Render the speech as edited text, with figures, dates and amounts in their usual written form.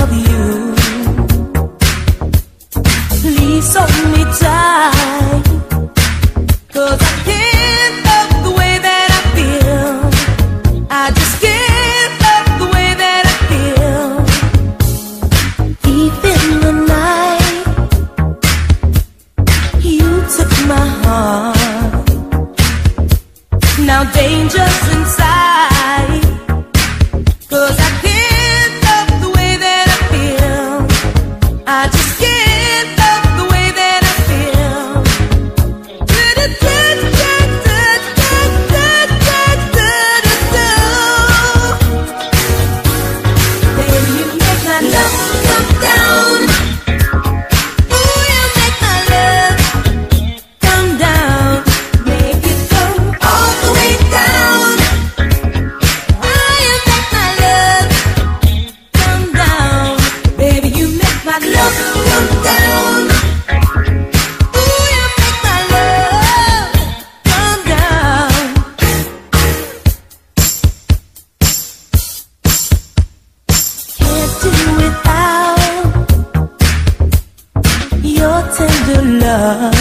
of you. Please hold me tight, 'cause I can't love the way that I feel. I just can't love the way that I feel. Deep in the night, you took my heart. Now danger's inside, 'cause I can't love the way that I feel. I just can't love the way that I feel. Baby, you make my love come down. Ooh, you make my love come down. Make it come all the way down. Ooh, you make my love come down. Baby, you make my love come down. Ooh, you make my love come down. Can't do without your tender love.